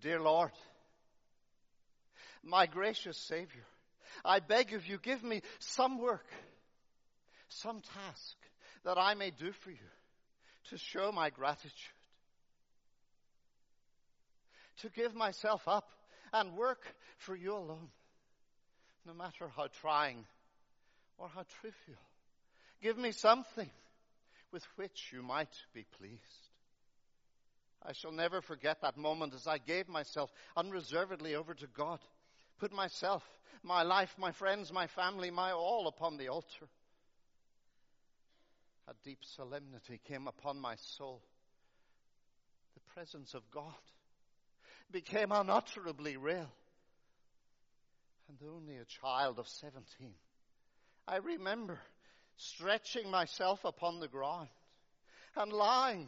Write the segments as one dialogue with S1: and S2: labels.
S1: Dear Lord, my gracious Savior, I beg of you, give me some work, some task that I may do for you to show my gratitude, to give myself up and work for you alone, no matter how trying or how trivial. Give me something with which you might be pleased. I shall never forget that moment as I gave myself unreservedly over to God, put myself, my life, my friends, my family, my all upon the altar. A deep solemnity came upon my soul. The presence of God became unutterably real. And only a child of 17, I remember stretching myself upon the ground and lying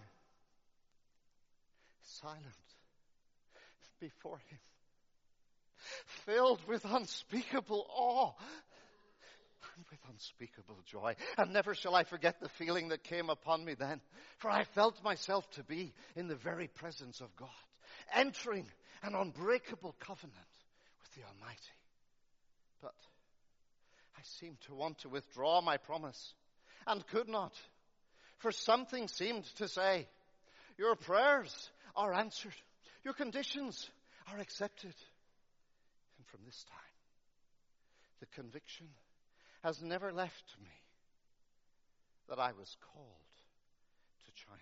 S1: silent before him, filled with unspeakable awe and with unspeakable joy. And never shall I forget the feeling that came upon me then, for I felt myself to be in the very presence of God, entering an unbreakable covenant with the Almighty. But I seemed to want to withdraw my promise and could not, for something seemed to say, your prayers are answered, your conditions are accepted. And from this time, the conviction has never left me that I was called to China.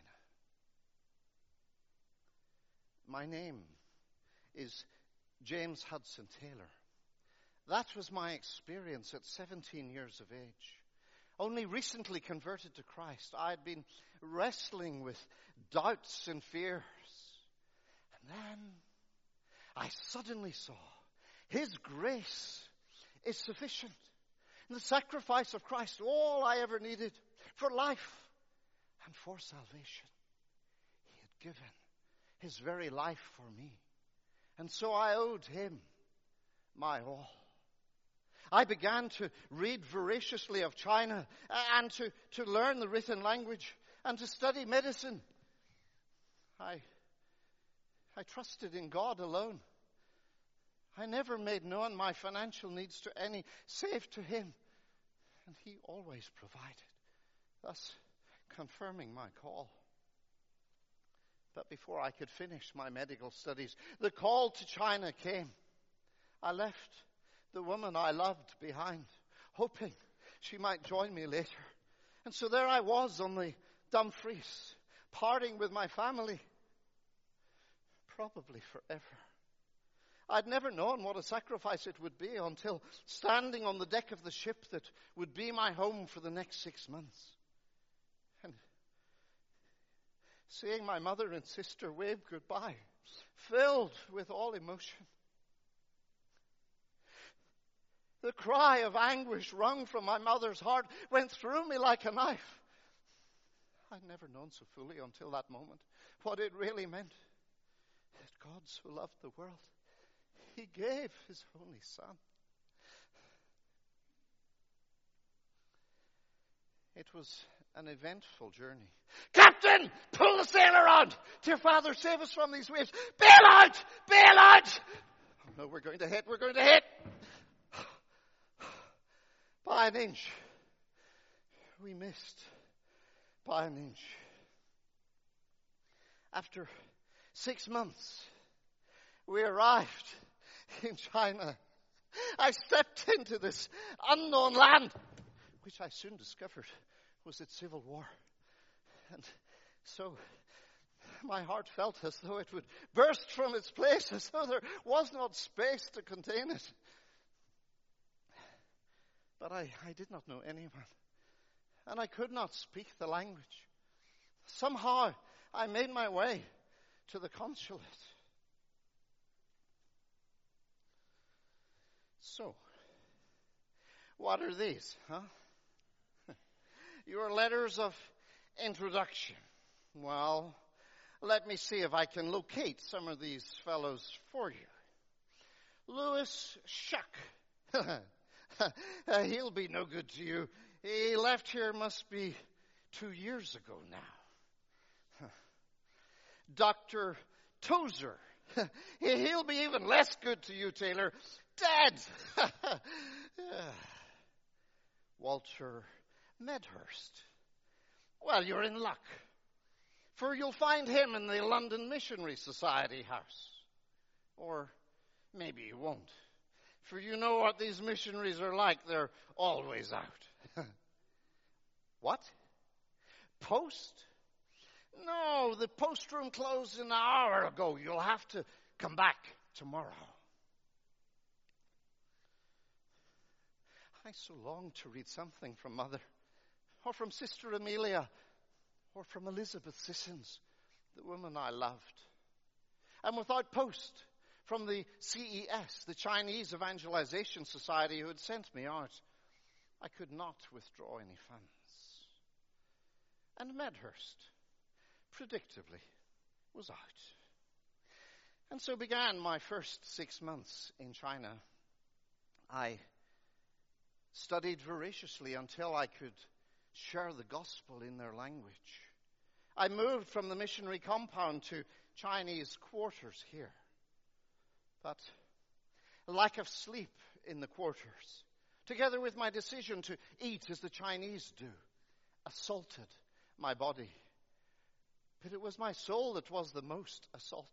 S1: My name is James Hudson Taylor. That was my experience at 17 years of age. Only recently converted to Christ, I had been wrestling with doubts and fears. And then I suddenly saw His grace is sufficient. In the sacrifice of Christ, all I ever needed for life and for salvation. He had given His very life for me. And so I owed Him my all. I began to read voraciously of China and to learn the written language and to study medicine. I trusted in God alone. I never made known my financial needs to any save to Him. And He always provided, thus confirming my call. But before I could finish my medical studies, the call to China came. I left the woman I loved behind, hoping she might join me later. And so there I was on the Dumfries, parting with my family, probably forever. I'd never known what a sacrifice it would be until standing on the deck of the ship that would be my home for the next 6 months. And seeing my mother and sister wave goodbye, filled with all emotion. The cry of anguish wrung from my mother's heart went through me like a knife. I'd never known so fully until that moment what it really meant. That God so loved the world, He gave His only Son. It was an eventful journey. Captain, pull the sail around! Dear Father, save us from these waves. Bail out! Bail out! Oh no, we're going to hit. We're going to hit! By an inch. We missed by an inch. After 6 months, we arrived in China. I stepped into this unknown land, which I soon discovered was at civil war. And so my heart felt as though it would burst from its place, as though there was not space to contain it. But I did not know anyone, and I could not speak the language. Somehow I made my way to the consulate. So, what are these, huh? Your letters of introduction. Well, let me see if I can locate some of these fellows for you. Louis Shuck. He'll be no good to you. He left here must be 2 years ago now. Dr. Tozer. He'll be even less good to you, Taylor. Dead! Walter Medhurst. Well, you're in luck, for you'll find him in the London Missionary Society house. Or maybe you won't, for you know what these missionaries are like. They're always out. What? Post? No, the post room closed an hour ago. You'll have to come back tomorrow. I so long to read something from Mother, or from Sister Amelia, or from Elizabeth Sissons, the woman I loved. And without post, from the CES, the Chinese Evangelization Society, who had sent me out, I could not withdraw any funds. And Medhurst, predictably, was out. And so began my first 6 months in China. I studied voraciously until I could share the gospel in their language. I moved from the missionary compound to Chinese quarters here. But a lack of sleep in the quarters, together with my decision to eat as the Chinese do, assaulted my body. But it was my soul that was the most assaulted.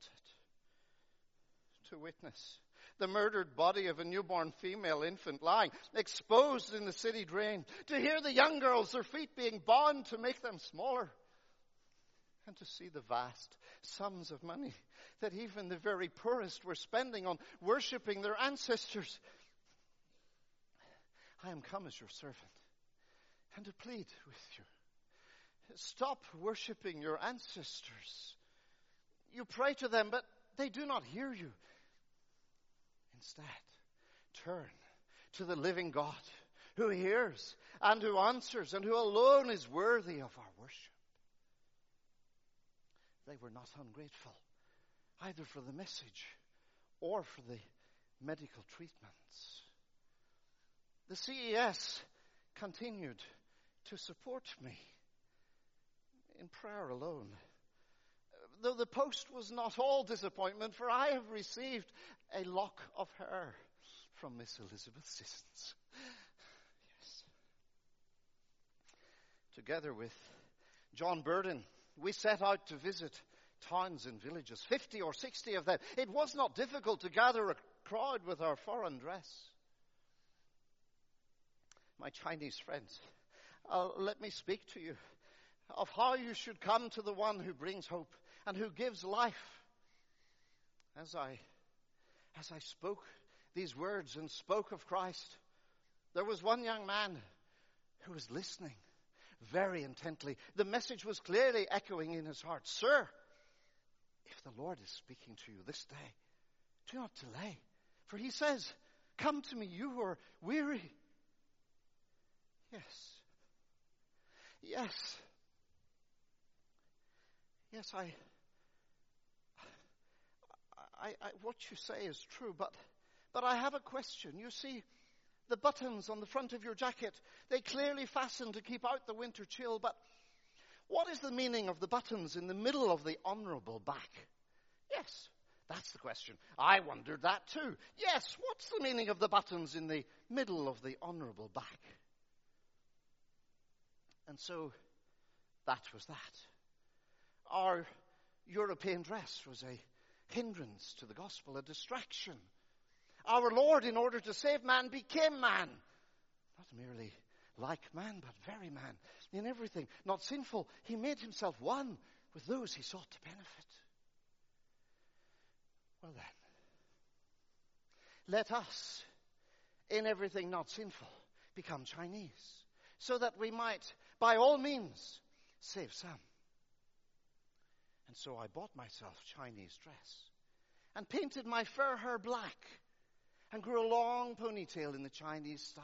S1: To witness the murdered body of a newborn female infant lying exposed in the city drain, to hear the young girls, their feet being bound to make them smaller, and to see the vast sums of money that even the very poorest were spending on worshipping their ancestors. I am come as your servant, and to plead with you. Stop worshipping your ancestors. You pray to them, but they do not hear you. Instead, turn to the living God, who hears and who answers and who alone is worthy of our worship. They were not ungrateful, either for the message or for the medical treatments. The CES continued to support me in prayer alone. Though the post was not all disappointment, for I have received a lock of hair from Miss Elizabeth Sissons. Yes. Together with John Burden, we set out to visit towns and villages, 50 or 60 of them. It was not difficult to gather a crowd with our foreign dress. My Chinese friends, let me speak to you of how you should come to the one who brings hope and who gives life. As I spoke these words and spoke of Christ, there was one young man who was listening very intently. The message was clearly echoing in his heart. Sir, if the Lord is speaking to you this day, do not delay. For he says, come to me, you who are weary. Yes, what you say is true, but I have a question. You see, the buttons on the front of your jacket, they clearly fasten to keep out the winter chill, but what is the meaning of the buttons in the middle of the honorable back? Yes, that's the question. I wondered that too. Yes, what's the meaning of the buttons in the middle of the honorable back? And so, that was that. Our European dress was a hindrance to the gospel, a distraction. Our Lord, in order to save man, became man. Not merely like man, but very man. In everything, not sinful. He made himself one with those he sought to benefit. Well then, let us, in everything not sinful, become Chinese, so that we might, by all means, save some. And so I bought myself Chinese dress and painted my fur hair black and grew a long ponytail in the Chinese style.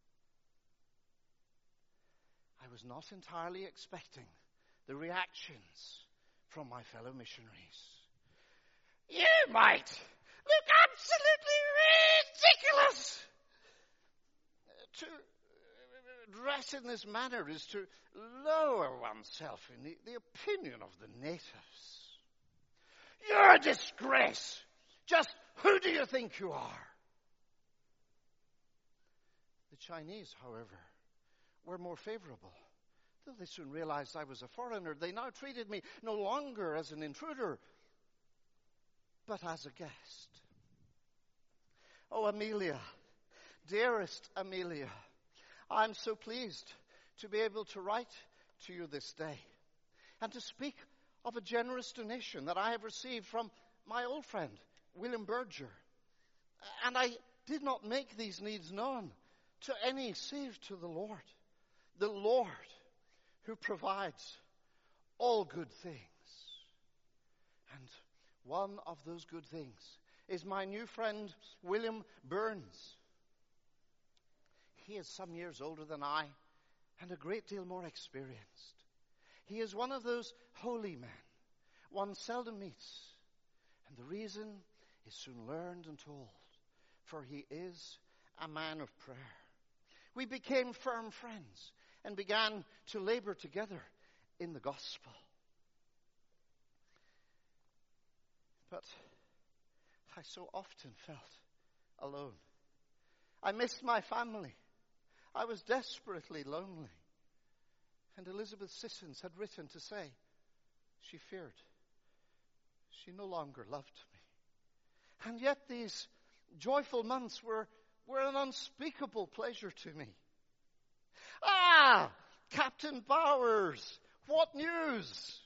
S1: I was not entirely expecting the reactions from my fellow missionaries. You might look absolutely ridiculous. To dress in this manner is to lower oneself in the opinion of the natives. You're a disgrace. Just who do you think you are? The Chinese, however, were more favorable. Though they soon realized I was a foreigner, they now treated me no longer as an intruder, but as a guest. Oh, Amelia, dearest Amelia, I'm so pleased to be able to write to you this day and to speak of a generous donation that I have received from my old friend, William Berger. And I did not make these needs known to any save to the Lord who provides all good things. And one of those good things is my new friend, William Burns. He is some years older than I and a great deal more experienced. He is one of those holy men one seldom meets, and the reason is soon learned and told, for he is a man of prayer. We became firm friends and began to labor together in the gospel. But I so often felt alone. I missed my family. I was desperately lonely. And Elizabeth Sissons had written to say she feared she no longer loved me. And yet these joyful months were an unspeakable pleasure to me. Ah, Captain Bowers, what news?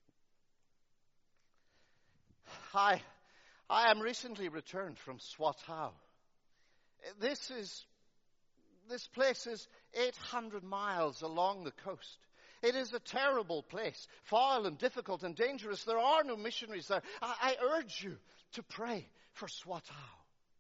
S1: I am recently returned from Swat Hao. This place is 800 miles along the coast. It is a terrible place, foul and difficult and dangerous. There are no missionaries there. I urge you to pray for Swat Hao.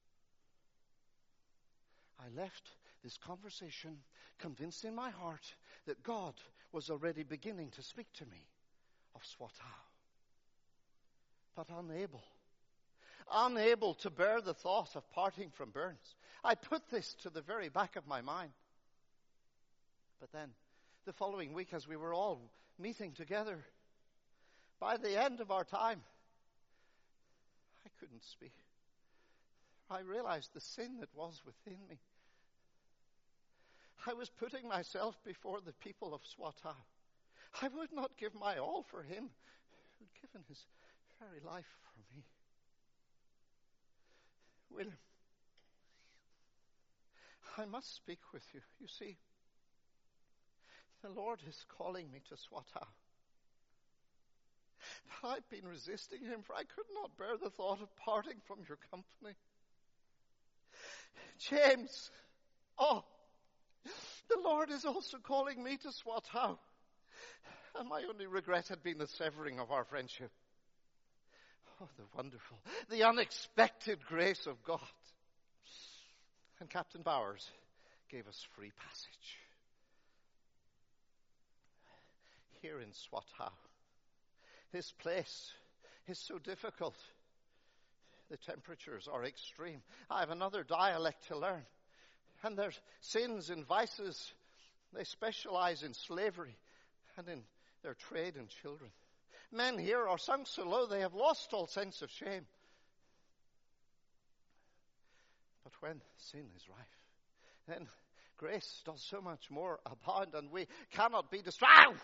S1: I left this conversation convinced in my heart that God was already beginning to speak to me of Swat Hao. But unable to bear the thought of parting from Burns, I put this to the very back of my mind. But then, the following week, as we were all meeting together, by the end of our time, I couldn't speak. I realized the sin that was within me. I was putting myself before the people of Swat Hao. I would not give my all for him who'd given his very life for me. William, I must speak with you. You see, the Lord is calling me to Swat Hao. But I've been resisting him, for I could not bear the thought of parting from your company. James, the Lord is also calling me to Swat Hao. And my only regret had been the severing of our friendship. Oh, the wonderful, the unexpected grace of God. And Captain Bowers gave us free passage. Here in Swat Hao, this place is so difficult. The temperatures are extreme. I have another dialect to learn. And their sins and vices, they specialize in slavery and in their trade in children. Men here are sunk so low they have lost all sense of shame. But when sin is rife, then grace does so much more abound, and we cannot be distracted.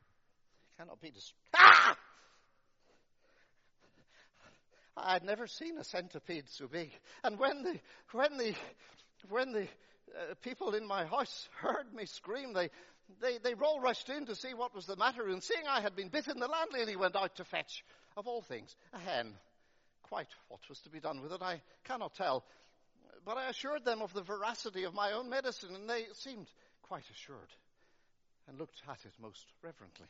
S1: I had never seen a centipede so big. And when the people in my house heard me scream, they all rushed in to see what was the matter. And seeing I had been bitten, the landlady went out to fetch, of all things, a hen. Quite what was to be done with it, I cannot tell. But I assured them of the veracity of my own medicine, and they seemed quite assured and looked at it most reverently.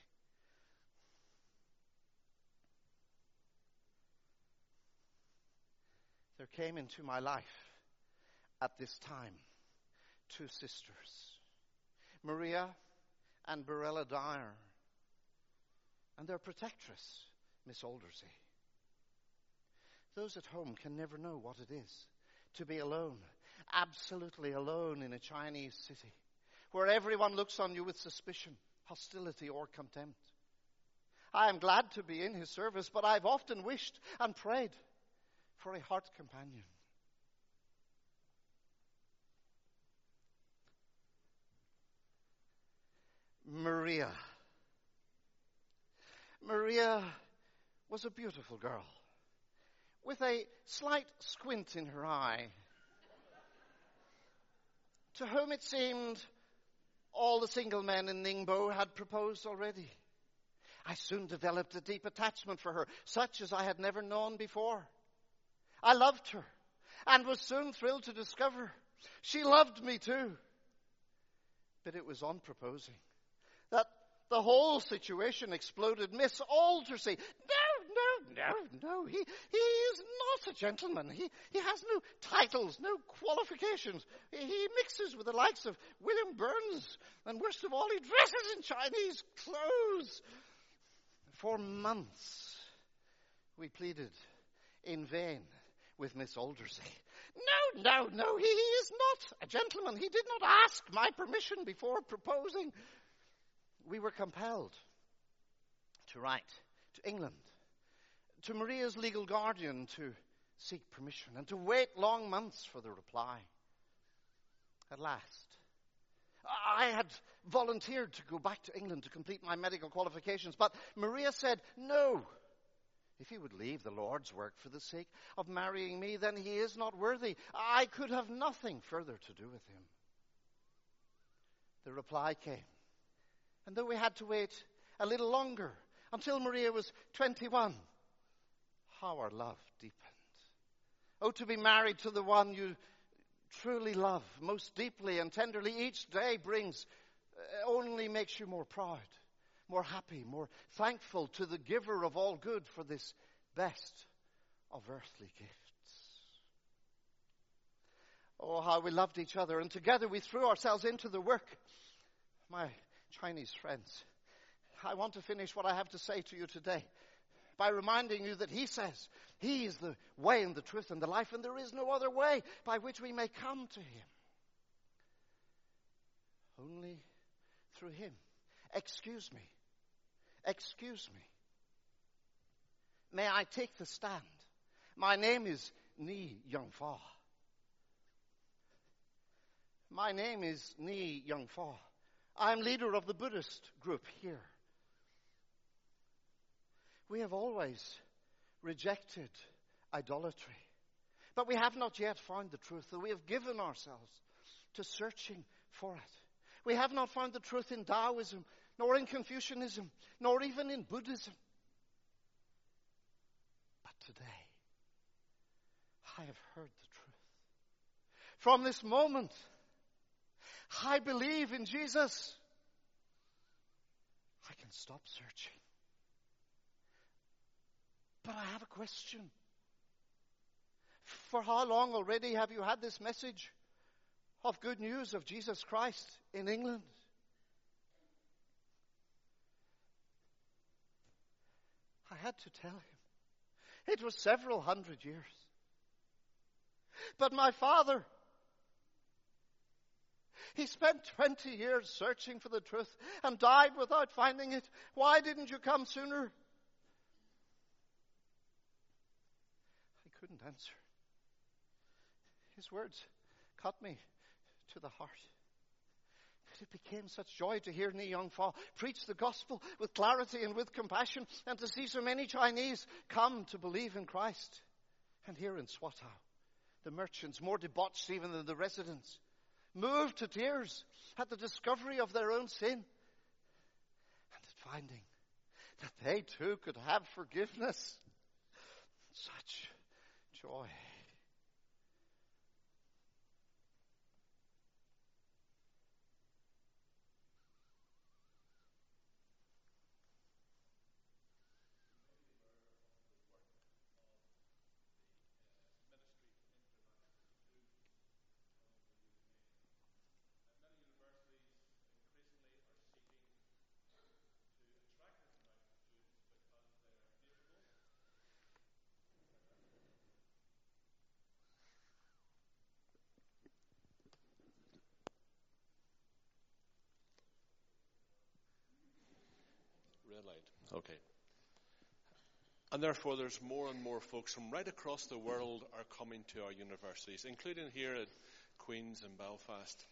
S1: There came into my life at this time 2 sisters, Maria and Barella Dyer, and their protectress, Miss Aldersey. Those at home can never know what it is to be alone, absolutely alone in a Chinese city, where everyone looks on you with suspicion, hostility, or contempt. I am glad to be in his service, but I've often wished and prayed for a heart companion. Maria. Maria was a beautiful girl with a slight squint in her eye, to whom it seemed all the single men in Ningbo had proposed already. I soon developed a deep attachment for her, such as I had never known before. I loved her and was soon thrilled to discover she loved me too. But it was on proposing that the whole situation exploded. Miss Aldersey. No. He is not a gentleman. He has no titles, no qualifications. He mixes with the likes of William Burns. And worst of all, he dresses in Chinese clothes. For months, we pleaded in vain with Miss Aldersey. No, he is not a gentleman. He did not ask my permission before proposing. We were compelled to write to England, to Maria's legal guardian, to seek permission and to wait long months for the reply. At last, I had volunteered to go back to England to complete my medical qualifications, but Maria said no. If he would leave the Lord's work for the sake of marrying me, then he is not worthy. I could have nothing further to do with him. The reply came, and though we had to wait a little longer until Maria was 21, how our love deepened. Oh, to be married to the one you truly love most deeply and tenderly each day brings, only makes you more proud, more happy, more thankful to the giver of all good for this best of earthly gifts. Oh, how we loved each other, and together we threw ourselves into the work. My Chinese friends, I want to finish what I have to say to you today by reminding you that he says he is the way and the truth and the life, and there is no other way by which we may come to him. Only through him. Excuse me. May I take the stand? My name is Ni Yongfa. My name is Ni Yongfa. I'm leader of the Buddhist group here. We have always rejected idolatry, but we have not yet found the truth, though we have given ourselves to searching for it. We have not found the truth in Taoism, nor in Confucianism, nor even in Buddhism. But today, I have heard the truth. From this moment, I believe in Jesus. I can stop searching. But I have a question. For how long already have you had this message of good news of Jesus Christ in England? I had to tell him. It was several hundred years. But my father, he spent 20 years searching for the truth and died without finding it. Why didn't you come sooner? I couldn't answer. His words cut me to the heart. But it became such joy to hear Ni Yongfa preach the gospel with clarity and with compassion, and to see so many Chinese come to believe in Christ. And here in Swatow, the merchants, more debauched even than the residents, moved to tears at the discovery of their own sin, and at finding that they too could have forgiveness. Such joy.
S2: Red light. Okay. And therefore, there's more and more folks from right across the world are coming to our universities, including here at Queen's in Belfast.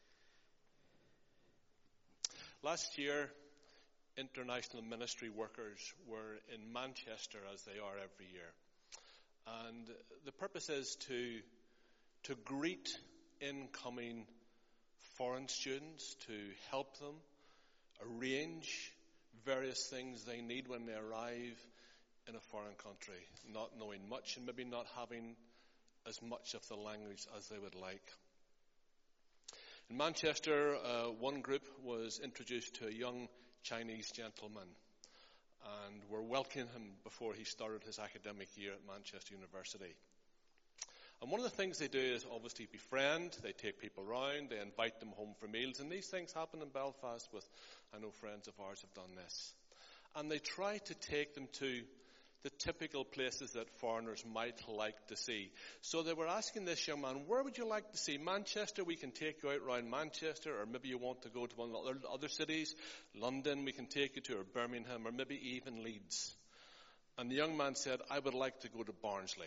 S2: Last year, international ministry workers were in Manchester, as they are every year. And the purpose is to greet incoming foreign students, to help them arrange various things they need when they arrive in a foreign country, not knowing much and maybe not having as much of the language as they would like. In Manchester, one group was introduced to a young Chinese gentleman, and were welcoming him before he started his academic year at Manchester University. And one of the things they do is obviously befriend. They take people round, they invite them home for meals, and these things happen in Belfast with, I know friends of ours have done this. And they try to take them to the typical places that foreigners might like to see. So they were asking this young man, where would you like to see? Manchester, we can take you out around Manchester, or maybe you want to go to one of the other cities. London, we can take you to, or Birmingham, or maybe even Leeds. And the young man said, I would like to go to Barnsley.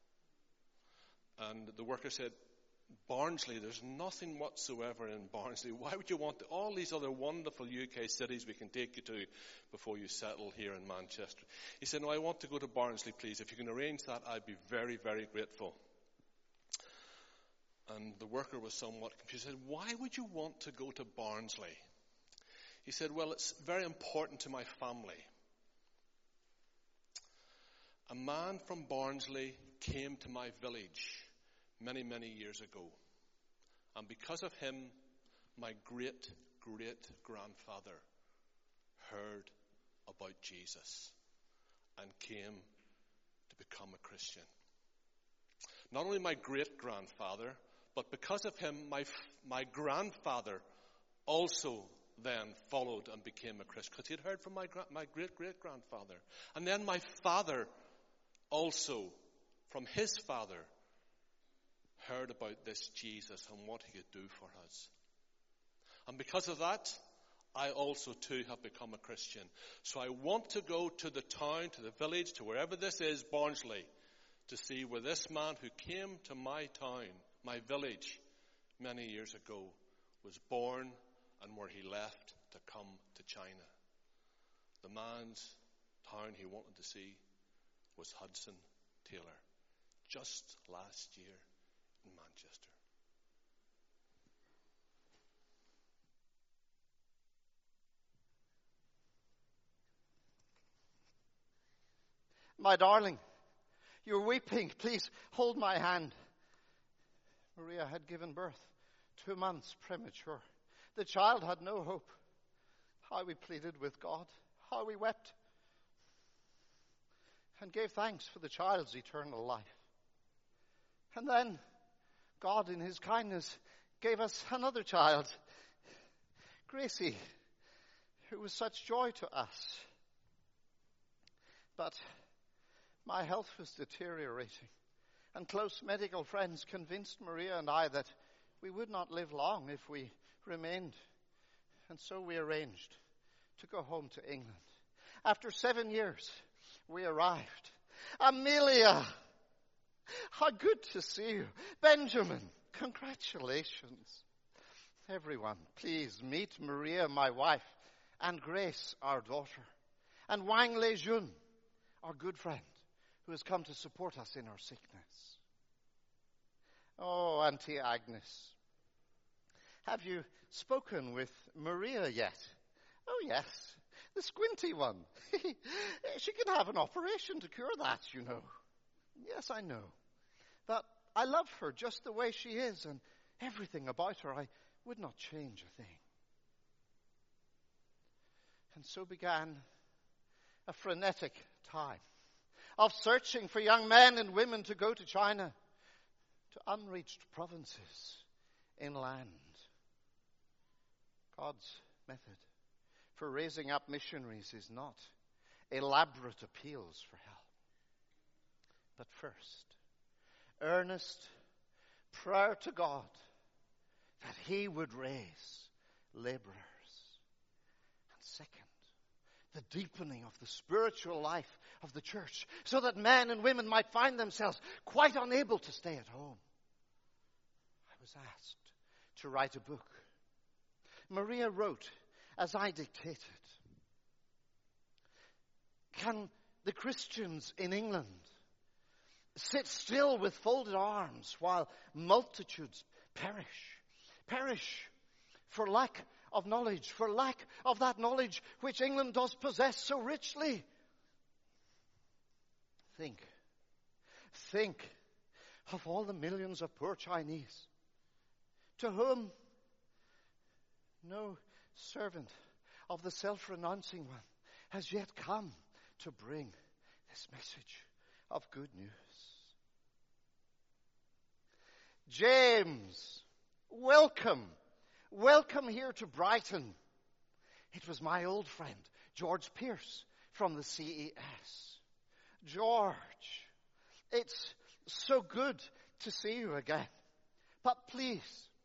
S2: And the worker said, Barnsley, there's nothing whatsoever in Barnsley. Why would you want to? All these other wonderful UK cities we can take you to before you settle here in Manchester. He said, no, I want to go to Barnsley, please. If you can arrange that, I'd be very, very grateful. And the worker was somewhat confused. He said, why would you want to go to Barnsley? He said, well, it's very important to my family. A man from Barnsley came to my village many, many years ago. And because of him, my great-great-grandfather heard about Jesus and came to become a Christian. Not only my great-grandfather, but because of him, my grandfather also then followed and became a Christian, because he had heard from my great-great-grandfather. And then my father also, from his father, heard about this Jesus and what he could do for us. And because of that, I also too have become a Christian. So I want to go to the town, to the village, to wherever this is, Barnsley, to see where this man who came to my town, my village, many years ago, was born and where he left to come to China. The man's town he wanted to see was Hudson Taylor, just last year in Manchester.
S1: My darling, you're weeping. Please hold my hand. Maria had given birth 2 months premature. The child had no hope. How we pleaded with God, how we wept, and gave thanks for the child's eternal life. And then God, in his kindness, gave us another child, Gracie, who was such joy to us. But my health was deteriorating, and close medical friends convinced Maria and I that we would not live long if we remained. And so we arranged to go home to England. After 7 years, we arrived. Amelia, how good to see you. Benjamin, congratulations. Everyone, please meet Maria, my wife, and Grace, our daughter, and Wang Lejun, our good friend, who has come to support us in our sickness. Oh, Auntie Agnes, have you spoken with Maria yet? Oh, yes, the squinty one. She can have an operation to cure that, you know. Yes, I know. But I love her just the way she is, and everything about her I would not change a thing. And so began a frenetic time of searching for young men and women to go to China, to unreached provinces inland. God's method for raising up missionaries is not elaborate appeals for help, but first, earnest prayer to God that he would raise laborers. And second, the deepening of the spiritual life of the church, so that men and women might find themselves quite unable to stay at home. I was asked to write a book. Maria wrote as I dictated. Can the Christians in England sit still with folded arms while multitudes perish? Perish for lack of knowledge, for lack of that knowledge which England does possess so richly. Think of all the millions of poor Chinese to whom no servant of the self-renouncing one has yet come to bring this message of good news. James, welcome. Welcome here to Brighton. It was my old friend, George Pierce, from the CES. George, it's so good to see you again. But please,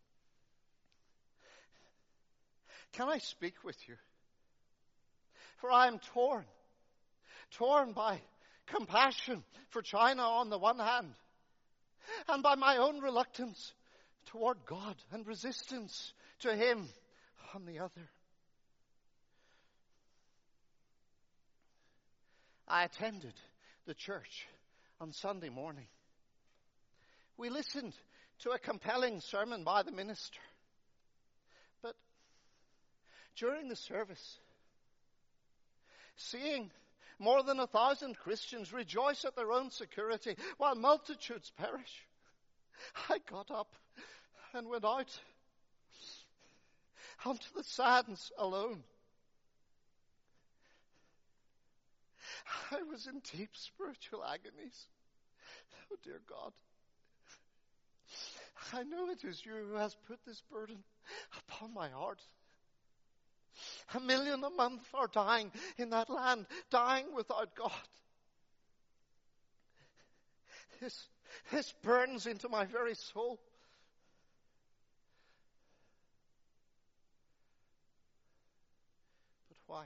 S1: can I speak with you? For I am torn by compassion for China on the one hand, and by my own reluctance toward God and resistance to Him on the other. I attended the church on Sunday morning. We listened to a compelling sermon by the minister. But during the service, seeing more than 1,000 Christians rejoice at their own security while multitudes perish, I got up and went out onto the sands alone. I was in deep spiritual agonies. Oh, dear God, I know it is you who has put this burden upon my heart. 1 million a month are dying in that land, dying without God. This burns into my very soul. But why?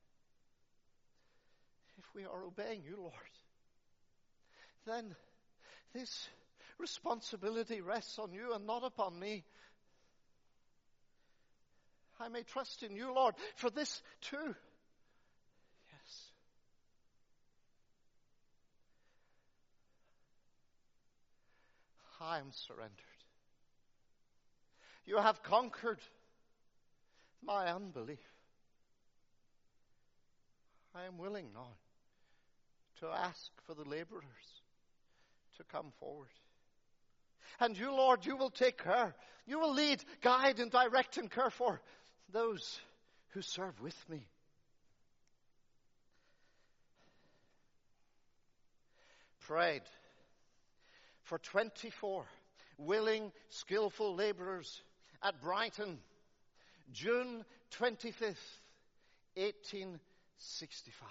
S1: If we are obeying you, Lord, then this responsibility rests on you and not upon me. I may trust in you, Lord, for this too. Yes. I am surrendered. You have conquered my unbelief. I am willing now to ask for the laborers to come forward. And you, Lord, you will take care. You will lead, guide, and direct and care for those who serve with me. Prayed for 24 willing, skillful laborers at Brighton, June 25th, 1865.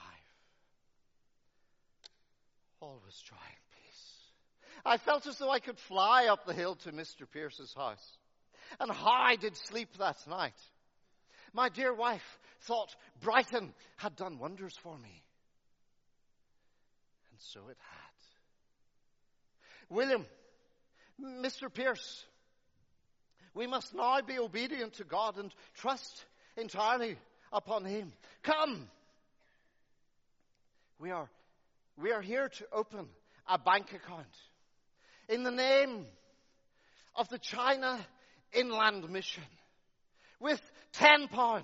S1: All was joy and peace. I felt as though I could fly up the hill to Mr. Pierce's house. And how I did sleep that night. My dear wife thought Brighton had done wonders for me. And so it had. William, Mr. Pierce, we must now be obedient to God and trust entirely upon Him. Come! We are here to open a bank account in the name of the China Inland Mission with £10.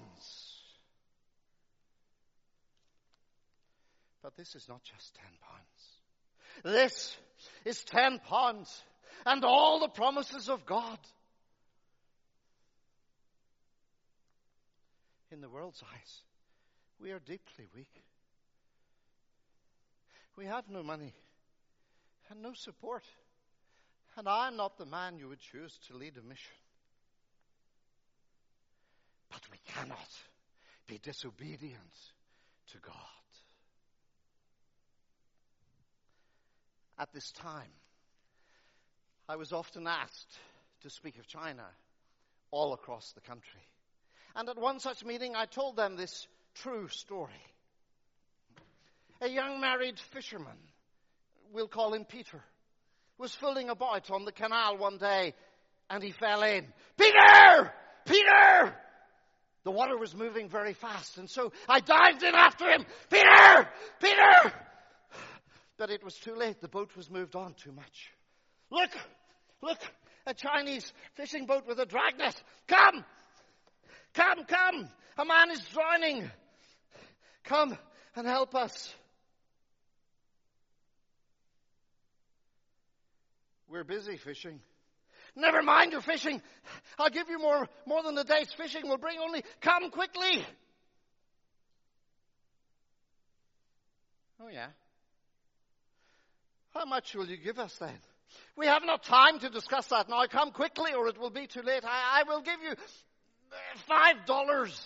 S1: But this is not just £10. This is £10 and all the promises of God. In the world's eyes, we are deeply weak. We have no money and no support. And I am not the man you would choose to lead a mission. But we cannot be disobedient to God. At this time, I was often asked to speak of China all across the country. And at one such meeting, I told them this true story. A young married fisherman, we'll call him Peter, was fooling about on the canal one day, and he fell in. Peter! Peter! The water was moving very fast, and so I dived in after him. Peter! Peter! But it was too late. The boat was moved on too much. Look! Look! A Chinese fishing boat with a dragnet. Come! Come, come! A man is drowning. Come and help us. We're busy fishing. Never mind your fishing. I'll give you more than a day's fishing will bring. Only come quickly. Oh, yeah. How much will you give us then? We have not time to discuss that now. Come quickly or it will be too late. I will give you $5.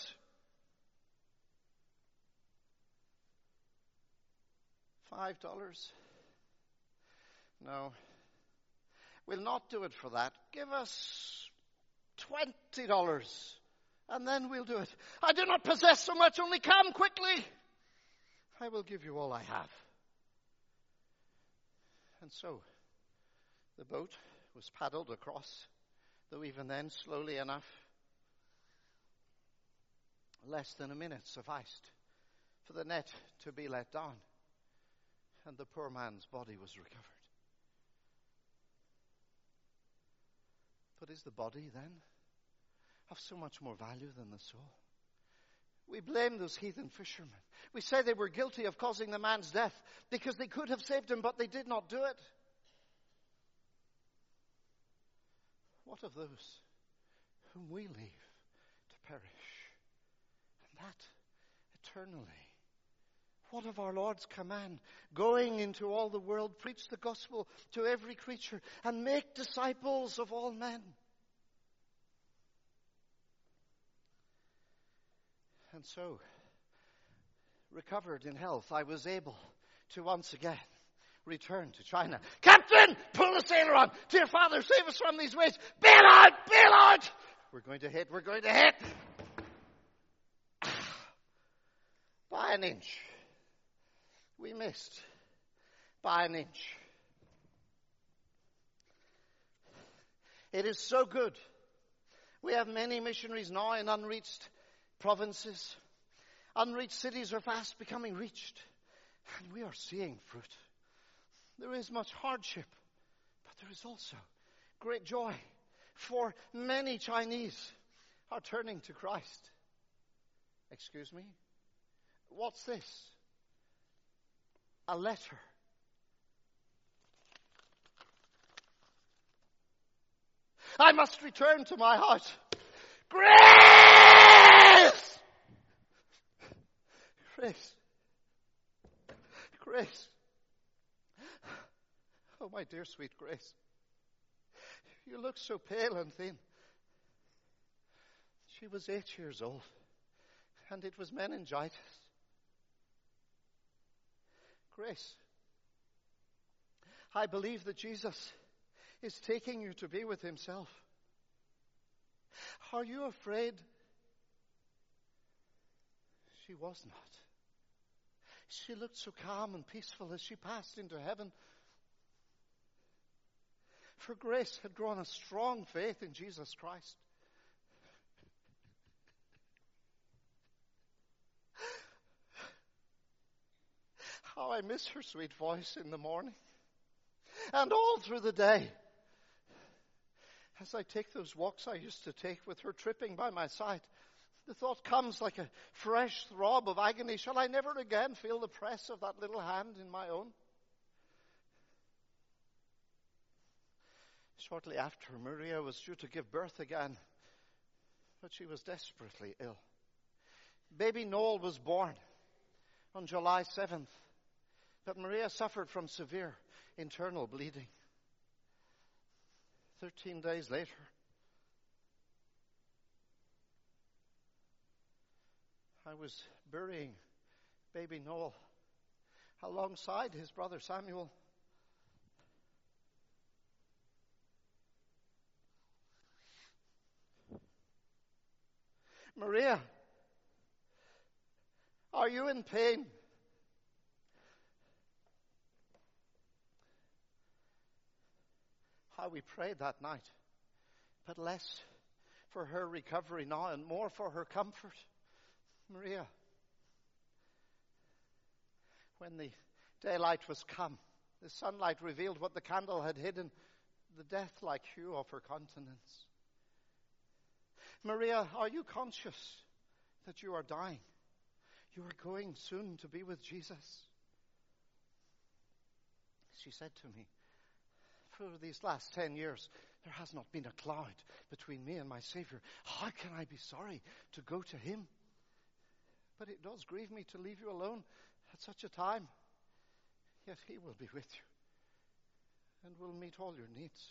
S1: $5? No. We'll not do it for that. Give us $20 and then we'll do it. I do not possess so much, only come quickly. I will give you all I have. And so the boat was paddled across, though even then slowly enough. Less than a minute sufficed for the net to be let down, and the poor man's body was recovered. But is the body then of so much more value than the soul? We blame those heathen fishermen. We say they were guilty of causing the man's death because they could have saved him, but they did not do it. What of those whom we leave to perish? And that eternally. What of our Lord's command? Going into all the world, preach the gospel to every creature, and make disciples of all men. And so, recovered in health, I was able to once again return to China. Captain, pull the sailor on. Dear Father, save us from these waves. Bail out, bail out. We're going to hit. By an inch. We missed by an inch. It is so good. We have many missionaries now in unreached provinces. Unreached cities are fast becoming reached. And we are seeing fruit. There is much hardship, but there is also great joy. For many Chinese are turning to Christ. Excuse me? What's this? A letter. I must return to my house. Grace! Grace. Grace. Oh, my dear sweet Grace. You look so pale and thin. She was 8 years old, and it was meningitis. Grace, I believe that Jesus is taking you to be with himself. Are you afraid? She was not. She looked so calm and peaceful as she passed into heaven. For Grace had grown a strong faith in Jesus Christ. How I miss her sweet voice in the morning and all through the day. As I take those walks I used to take with her tripping by my side, the thought comes like a fresh throb of agony. Shall I never again feel the press of that little hand in my own? Shortly after, Maria was due to give birth again, but she was desperately ill. Baby Noel was born on July 7th, but Maria suffered from severe internal bleeding. 13 days later, I was burying baby Noel alongside his brother Samuel. Maria, are you in pain? how we prayed that night, but less for her recovery now and more for her comfort. Maria, when the daylight was come, the sunlight revealed what the candle had hidden, the death-like hue of her countenance. Maria, are you conscious that you are dying? You are going soon to be with Jesus. She said to me, for these last 10 years, there has not been a cloud between me and my Savior. How can I be sorry to go to him? But it does grieve me to leave you alone at such a time. Yet he will be with you and will meet all your needs.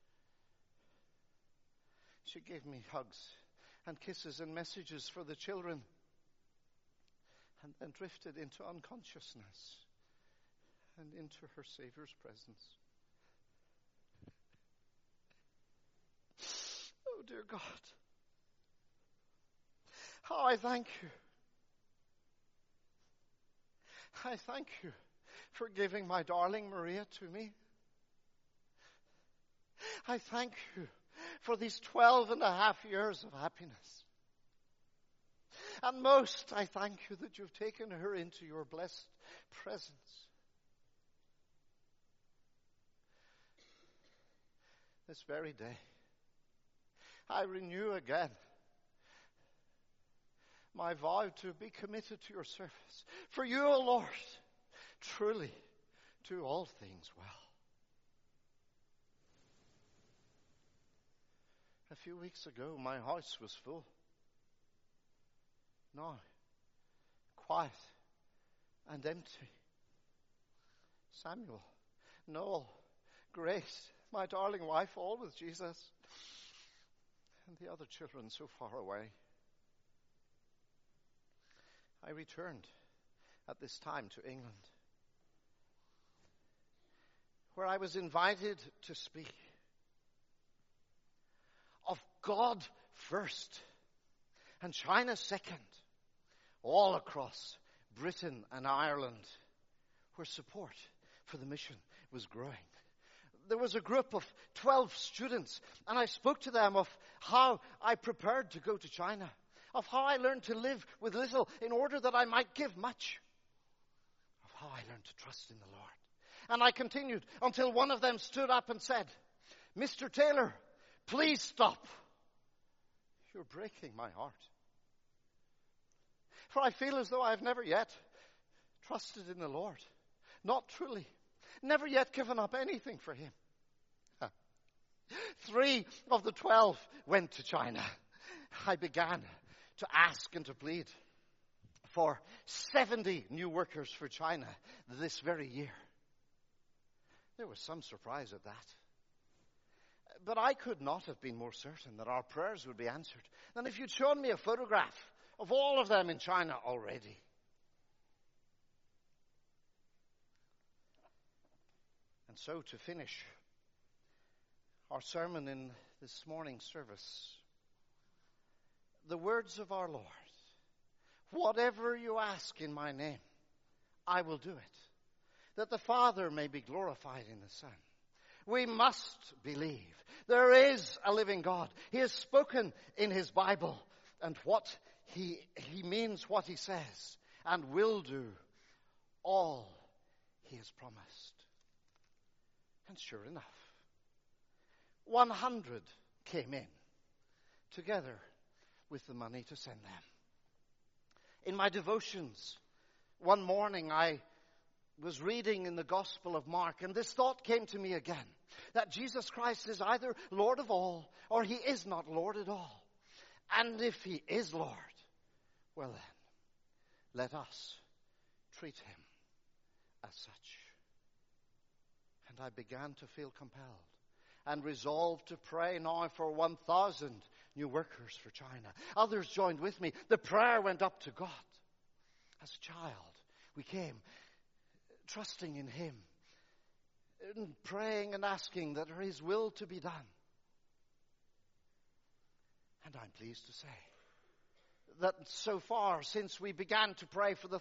S1: She gave me hugs and kisses and messages for the children, and then drifted into unconsciousness and into her Savior's presence. Oh, dear God, how I thank you. I thank you for giving my darling Maria to me. I thank you for these 12 and a half years of happiness. And most, I thank you that you've taken her into your blessed presence. This very day, I renew again my vow to be committed to your service. For you, O Lord, truly do all things well. A few weeks ago, my house was full. Now, quiet and empty. Samuel, Noel, Grace, my darling wife, all with Jesus, and the other children so far away. I returned at this time to England, where I was invited to speak of God first and China second, all across Britain and Ireland, where support for the mission was growing. There was a group of 12 students, and I spoke to them of how I prepared to go to China, of how I learned to live with little in order that I might give much, of how I learned to trust in the Lord. And I continued until one of them stood up and said, Mr. Taylor, please stop. You're breaking my heart. For I feel as though I have never yet trusted in the Lord. Not truly. Never yet given up anything for him. 3 of the 12 went to China. I began to ask and to plead for 70 new workers for China this very year. There was some surprise at that. But I could not have been more certain that our prayers would be answered than if you'd shown me a photograph of all of them in China already. And so to finish our sermon in this morning's service, the words of our Lord, whatever you ask in my name, I will do it, that the Father may be glorified in the Son. We must believe there is a living God. He has spoken in his Bible, and what he means what he says, and will do all he has promised. And sure enough, 100 came in together with the money to send them. In my devotions, one morning I was reading in the Gospel of Mark, and this thought came to me again, that Jesus Christ is either Lord of all, or he is not Lord at all. And if he is Lord, well then, let us treat him as such. And I began to feel compelled and resolved to pray now for 1,000 new workers for China. Others joined with me. The prayer went up to God. As a child, we came trusting in him, and praying and asking that his will to be done. And I'm pleased to say that so far, since we began to pray for the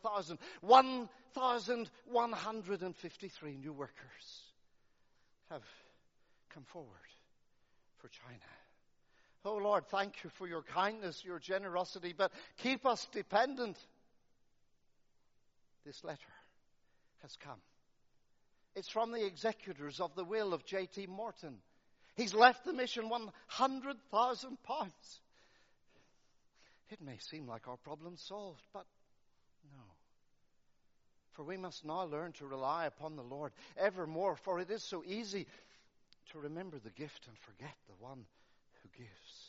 S1: 1,153 new workers have come forward for China. Oh Lord, thank you for your kindness, your generosity, but keep us dependent. This letter has come. It's from the executors of the will of J.T. Morton. He's left the mission £100,000. It may seem like our problem's solved, but no. For we must now learn to rely upon the Lord evermore, for it is so easy to remember the gift and forget the one who gives.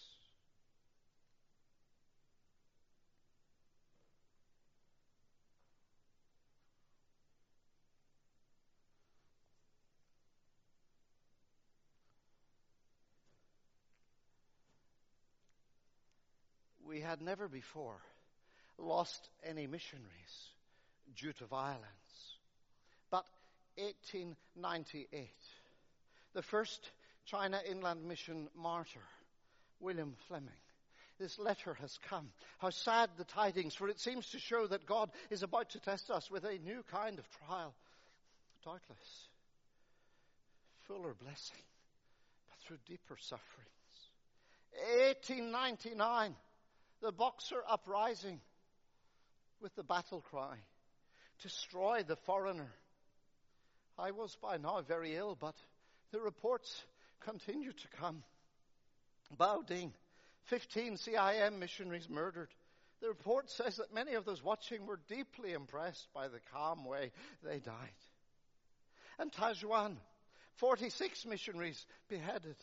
S1: We had never before lost any missionaries due to violence. But 1898, the first China Inland Mission martyr, William Fleming, this letter has come. How sad the tidings, for it seems to show that God is about to test us with a new kind of trial. Doubtless, fuller blessing, but through deeper sufferings. 1899, the Boxer uprising with the battle cry, destroy the foreigner. I was by now very ill, but the reports continued to come. Baoding, 15 CIM missionaries murdered. The report says that many of those watching were deeply impressed by the calm way they died. And Taizhuan, 46 missionaries beheaded.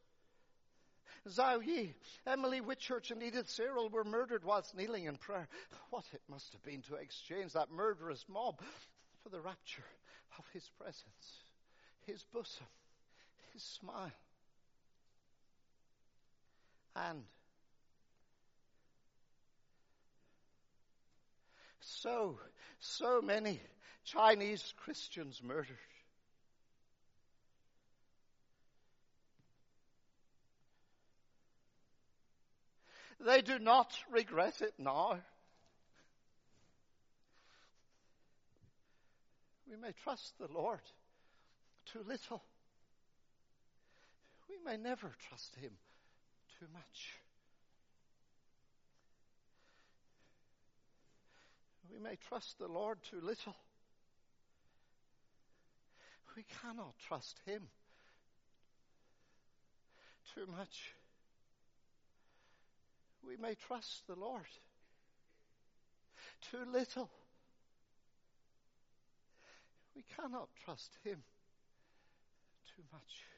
S1: Zhao Yi, Emily Whitchurch, and Edith Cyril were murdered whilst kneeling in prayer. What it must have been to exchange that murderous mob for the rapture of his presence, his bosom, his smile. And so many Chinese Christians murdered. They do not regret it now. We may trust the Lord too little. We may never trust him too much. We may trust the Lord too little. We cannot trust him too much. We may trust the Lord too little. We cannot trust him too much.